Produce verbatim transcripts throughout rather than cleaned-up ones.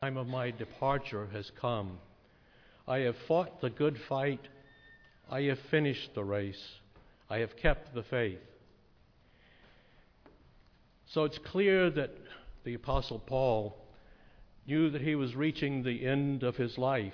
time of my departure has come. I have fought the good fight. I have finished the race. I have kept the faith. So it's clear that the Apostle Paul knew that he was reaching the end of his life.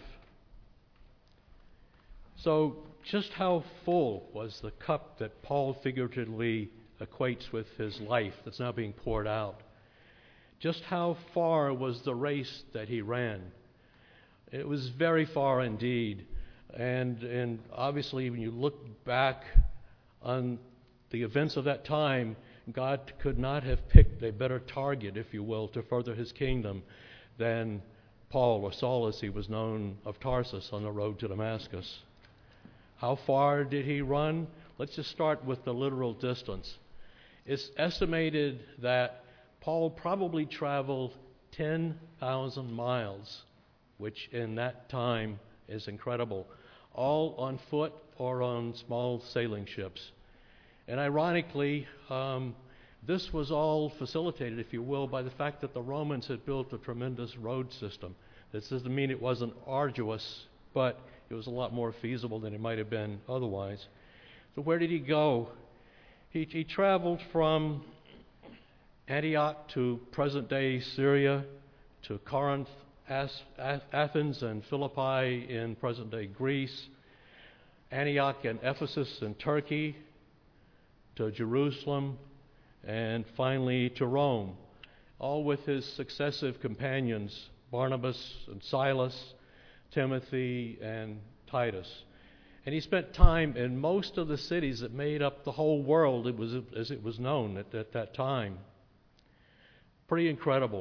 So just how full was the cup that Paul figuratively equates with his life that's now being poured out? Just how far was the race that he ran? It was very far indeed. And, and obviously when you look back on the events of that time, God could not have picked a better target, if you will, to further his kingdom than Paul, or Saul as he was known, of Tarsus on the road to Damascus. How far did he run? Let's just start with the literal distance. It's estimated that Paul probably traveled ten thousand miles, which in that time is incredible, all on foot or on small sailing ships. And ironically, um, this was all facilitated, if you will, by the fact that the Romans had built a tremendous road system. This doesn't mean it wasn't arduous, but it was a lot more feasible than it might have been otherwise. So where did he go? He, he traveled from Antioch to present-day Syria, to Corinth, As, Athens, and Philippi in present-day Greece, Antioch and Ephesus in Turkey, to Jerusalem, and finally to Rome, all with his successive companions, Barnabas and Silas, Timothy and Titus. And he spent time in most of the cities that made up the whole world, it was, as it was known at, at that time. Pretty incredible.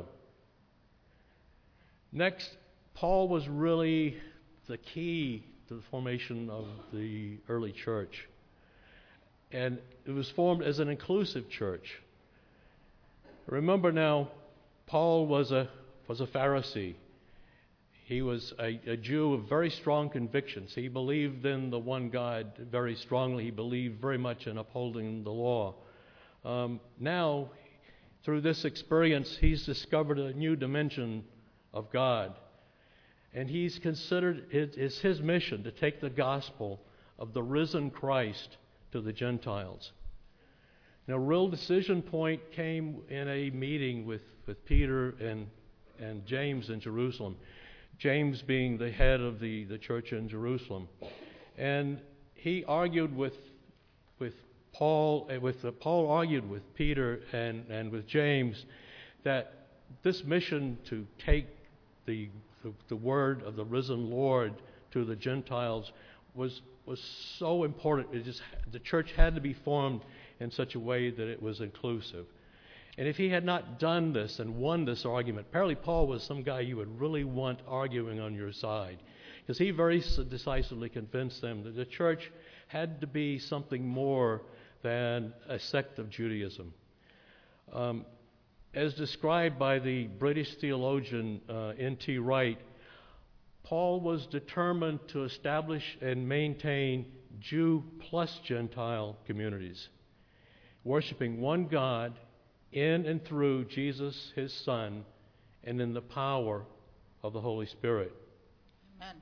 Next, Paul was really the key to the formation of the early church. And it was formed as an inclusive church. Remember now, Paul was a was a Pharisee. He was a, a Jew of very strong convictions. He believed in the one God very strongly. He believed very much in upholding the law. Um, now, through this experience, he's discovered a new dimension of God. And he's considered it is his mission to take the gospel of the risen Christ to the Gentiles. Now, a real decision point came in a meeting with, with Peter and, and James in Jerusalem. James being the head of the, the church in Jerusalem. And he argued with with Paul, with uh, Paul argued with Peter and, and with James that this mission to take the, the the word of the risen Lord to the Gentiles was was so important. It just the church had to be formed in such a way that it was inclusive. And if he had not done this and won this argument, apparently Paul was some guy you would really want arguing on your side, because he very decisively convinced them that the church had to be something more than a sect of Judaism. Um, as described by the British theologian uh, N T Wright, Paul was determined to establish and maintain Jew plus Gentile communities, worshiping one God in and through Jesus, his Son, and in the power of the Holy Spirit. Amen.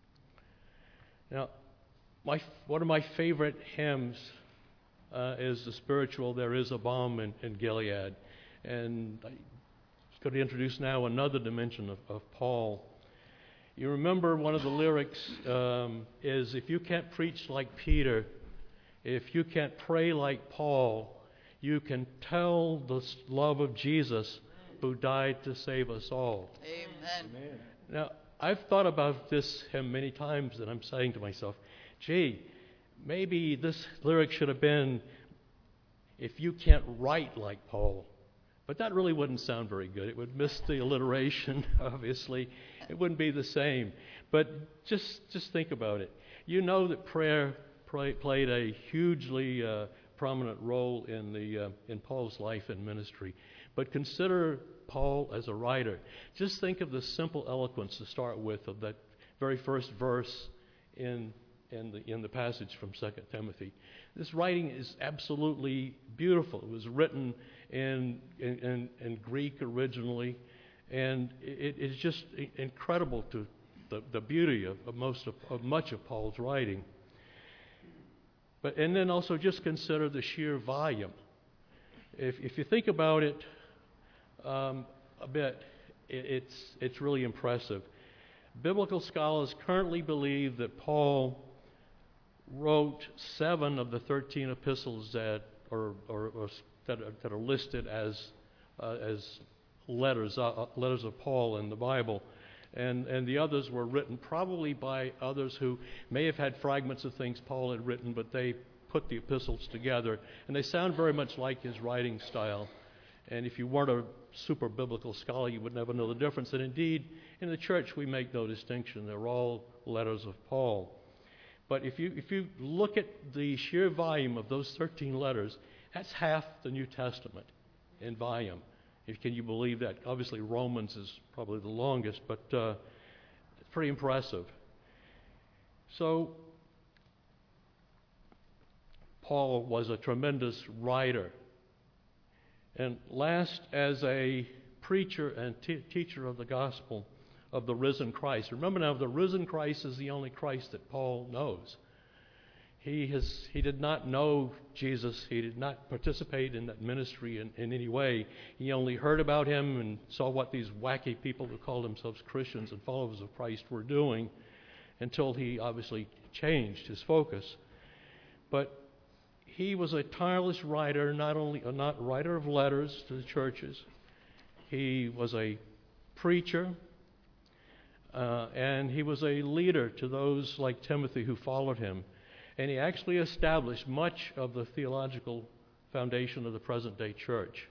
Now, my, one of my favorite hymns uh, is the spiritual "There Is a Balm in, in Gilead." And I'm going to introduce now another dimension of, of Paul. You remember one of the lyrics um, is, if you can't preach like Peter, if you can't pray like Paul, you can tell the love of Jesus who died to save us all. Amen. Amen. Now, I've thought about this hymn many times, and I'm saying to myself, gee, maybe this lyric should have been, if you can't write like Paul. But that really wouldn't sound very good. It would miss the alliteration, obviously. It wouldn't be the same. But just just think about it. You know that prayer pray, played a hugely uh, prominent role in the uh, in Paul's life and ministry. But consider Paul as a writer. Just think of the simple eloquence to start with of that very first verse in in the in the passage from Second Timothy. This writing is absolutely beautiful. It was written in in, in, in Greek originally, And it, it's just i- incredible to the, the beauty of, of most of, of much of Paul's writing. But and then also just consider the sheer volume. If if you think about it um, a bit, it, it's it's really impressive. Biblical scholars currently believe that Paul wrote seven of the thirteen epistles that are, or, or that, are that are listed as uh, as letters uh, letters of Paul in the Bible, and and the others were written probably by others who may have had fragments of things Paul had written, but they put the epistles together, and they sound very much like his writing style. And if you weren't a super biblical scholar, you would never know the difference. And indeed, in the church, we make no distinction. They're all letters of Paul. But if you if you look at the sheer volume of those thirteen letters, that's half the New Testament in volume. If, can you believe that? Obviously, Romans is probably the longest, but uh, it's pretty impressive. So, Paul was a tremendous writer. And last, as a preacher and te- teacher of the gospel of the risen Christ. Remember now, the risen Christ is the only Christ that Paul knows. He has he did not know Jesus. He did not participate in that ministry in, in any way. He only heard about him and saw what these wacky people who called themselves Christians and followers of Christ were doing until he obviously changed his focus. But he was a tireless writer, not only a not writer of letters to the churches. He was a preacher, uh, and he was a leader to those like Timothy who followed him. And he actually established much of the theological foundation of the present-day church.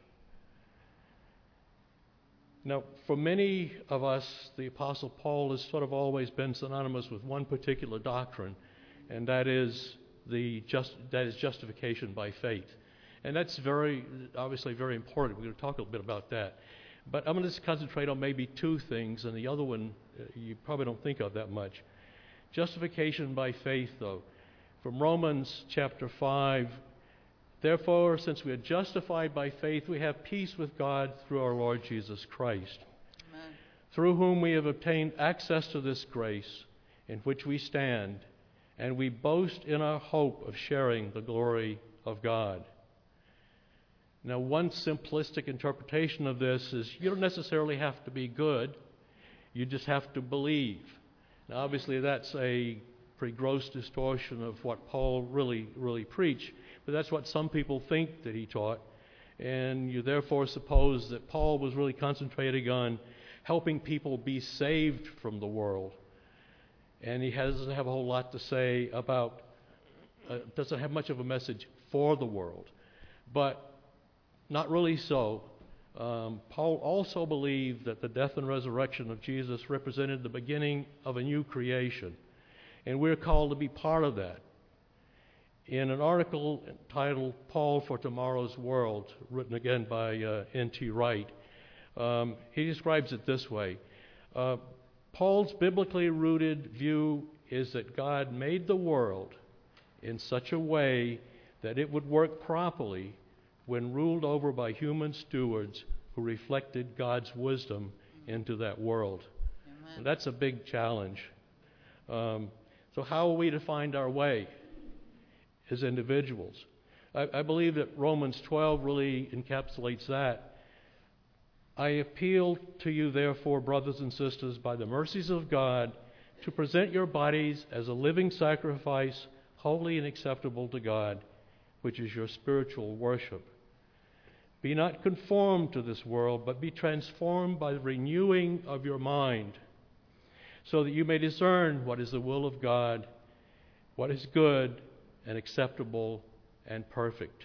Now, for many of us, the Apostle Paul has sort of always been synonymous with one particular doctrine, and that is the just that is justification by faith. And that's very, obviously very important. We're going to talk a little bit about that. But I'm going to just concentrate on maybe two things, and the other one uh, you probably don't think of that much. Justification by faith, though. From Romans chapter five, therefore, since we are justified by faith, we have peace with God through our Lord Jesus Christ, Amen. through whom we have obtained access to this grace in which we stand, and we boast in our hope of sharing the glory of God. Now, one simplistic interpretation of this is you don't necessarily have to be good, you just have to believe. Now, obviously, that's a pretty gross distortion of what Paul really, really preached, but that's what some people think that he taught, and you therefore suppose that Paul was really concentrating on helping people be saved from the world. And he doesn't have a whole lot to say about, uh, doesn't have much of a message for the world. But not really so. Um, Paul also believed that the death and resurrection of Jesus represented the beginning of a new creation. And we're called to be part of that. In an article entitled Paul for Tomorrow's World, written again by uh, N T Wright, um, he describes it this way. Uh, Paul's biblically rooted view is that God made the world in such a way that it would work properly when ruled over by human stewards who reflected God's wisdom into that world. Amen. And that's a big challenge. Um, so how are we to find our way as individuals? I, I believe that Romans twelve really encapsulates that. I appeal to you, therefore, brothers and sisters, by the mercies of God, to present your bodies as a living sacrifice, holy and acceptable to God, which is your spiritual worship. Be not conformed to this world, but be transformed by the renewing of your mind, so that you may discern what is the will of God, what is good and acceptable and perfect.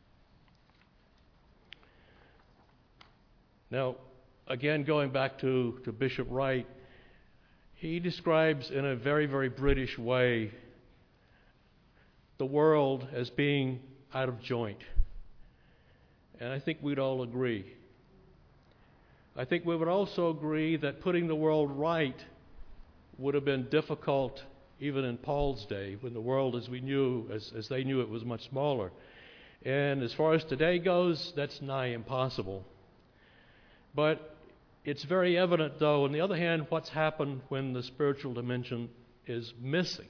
Now, again, going back to, to Bishop Wright, he describes in a very, very British way the world as being out of joint. And I think we'd all agree. I think we would also agree that putting the world right would have been difficult even in Paul's day, when the world as we knew, as, as they knew it, was much smaller. And as far as today goes, that's nigh impossible. But It's very evident, though, on the other hand, what's happened when the spiritual dimension is missing.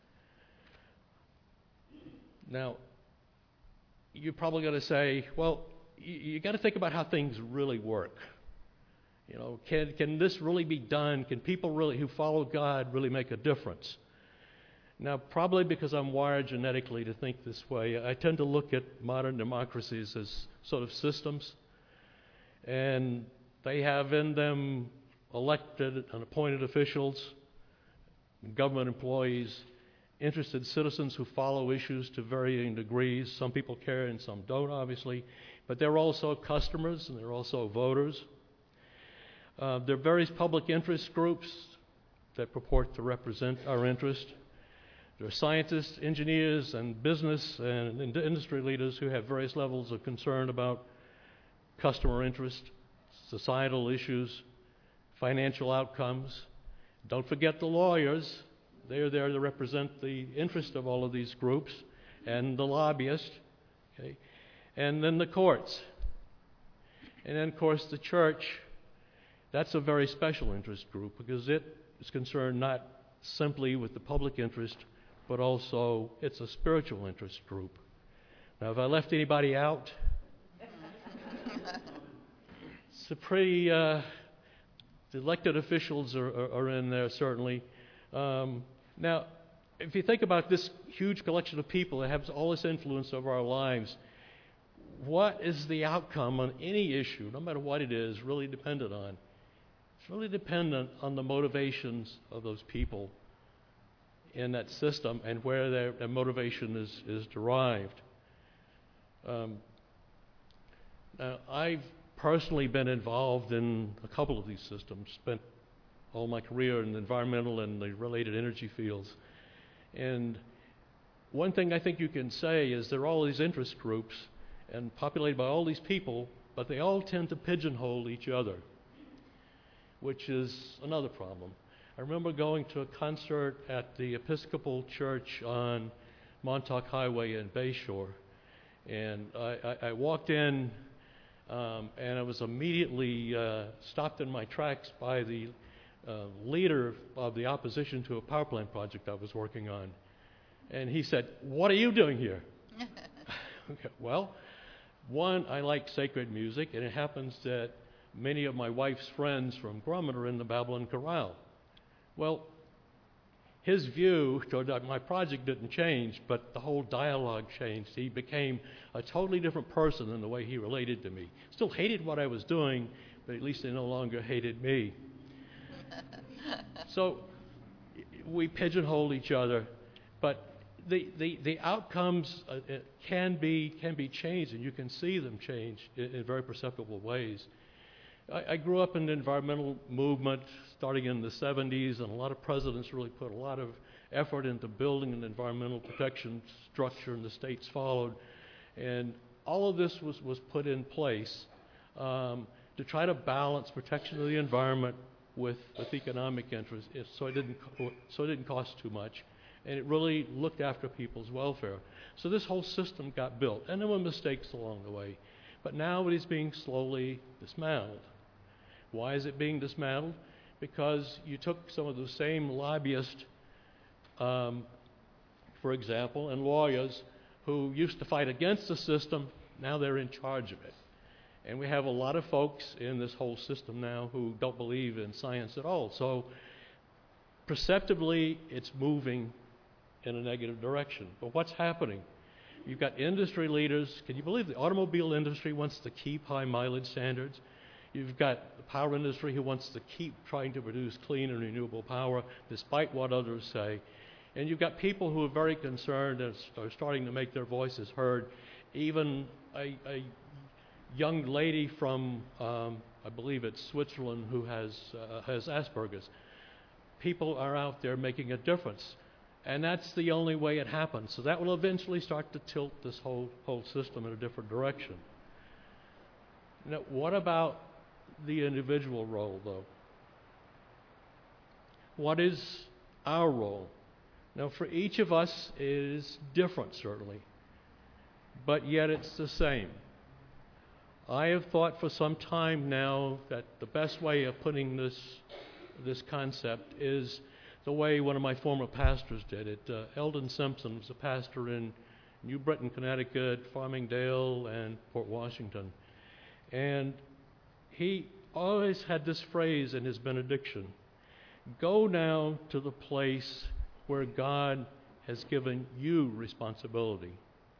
Now, you're probably going to say, well, you, you got to think about how things really work. You know, can can this really be done? Can people really who follow God really make a difference? Now, probably because I'm wired genetically to think this way, I tend to look at modern democracies as sort of systems, and they have in them elected and appointed officials, government employees, interested citizens who follow issues to varying degrees. Some people care and some don't, obviously, but they're also customers and they're also voters. Uh, there are various public interest groups that purport to represent our interest. There are scientists, engineers, and business and industry leaders who have various levels of concern about customer interest, societal issues, financial outcomes. Don't forget the lawyers. They are there to represent the interest of all of these groups, and the lobbyists, okay? And then the courts. And then, of course, the church. That's a very special interest group because it is concerned not simply with the public interest, but also it's a spiritual interest group. Now, if I left anybody out, it's a pretty, uh, the elected officials are, are, are in there, certainly. Um, now, if you think about this huge collection of people that have all this influence over our lives, what is the outcome on any issue, no matter what it is, really dependent on? It's really dependent on the motivations of those people in that system and where their, their motivation is, is derived. Um, now, I've personally been involved in a couple of these systems, spent all my career in the environmental and the related energy fields. And one thing I think you can say is there are all these interest groups and populated by all these people, but they all tend to pigeonhole each other, which is another problem. I remember going to a concert at the Episcopal Church on Montauk Highway in Bayshore, and I, I, I walked in um, and I was immediately uh, stopped in my tracks by the uh, leader of the opposition to a power plant project I was working on. And he said, "What are you doing here?" Okay, well, one, I like sacred music, and it happens that many of my wife's friends from Grumman are in the Babylon Chorale. Well, his view toward my project didn't change, but the whole dialogue changed. He became a totally different person in the way he related to me. Still hated what I was doing, but at least he no longer hated me. So we pigeonhole each other, but the, the, the outcomes uh, can be can be changed, and you can see them change in, in very perceptible ways. I, I grew up in the environmental movement starting in the seventies, and a lot of presidents really put a lot of effort into building an environmental protection structure, and the states followed. And all of this was, was put in place um, to try to balance protection of the environment with, with economic interest, so it didn't so it didn't cost too much, and it really looked after people's welfare. So this whole system got built, and there were mistakes along the way, but now it is being slowly dismantled. Why is it being dismantled? Because you took some of the same lobbyists, um, for example, and lawyers who used to fight against the system. Now they're in charge of it. And we have a lot of folks in this whole system now who don't believe in science at all. So perceptibly, it's moving in a negative direction. But what's happening? You've got industry leaders. Can you believe the automobile industry wants to keep high mileage standards? You've got the power industry who wants to keep trying to produce clean and renewable power despite what others say. And you've got people who are very concerned and are starting to make their voices heard. Even a, a young lady from, um, I believe it's Switzerland, who has, uh, has Asperger's. People are out there making a difference. And that's the only way it happens. So that will eventually start to tilt this whole, whole system in a different direction. Now, what about the individual role, though? What is our role? Now, for each of us, it is different, certainly, but yet it's the same. I have thought for some time now that the best way of putting this this concept is the way one of my former pastors did it. Uh, Eldon Simpson was a pastor in New Britain, Connecticut, Farmingdale, and Port Washington. And he always had this phrase in his benediction: go now to the place where God has given you responsibility.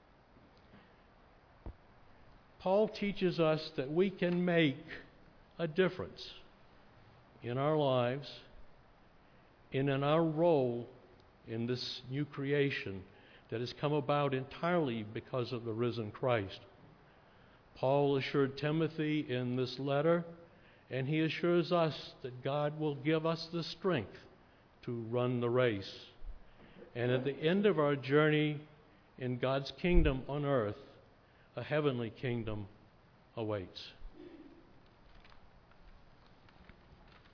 Paul teaches us that we can make a difference in our lives and in our role in this new creation that has come about entirely because of the risen Christ. Paul assured Timothy in this letter, and he assures us that God will give us the strength to run the race. And at the end of our journey in God's kingdom on earth, a heavenly kingdom awaits.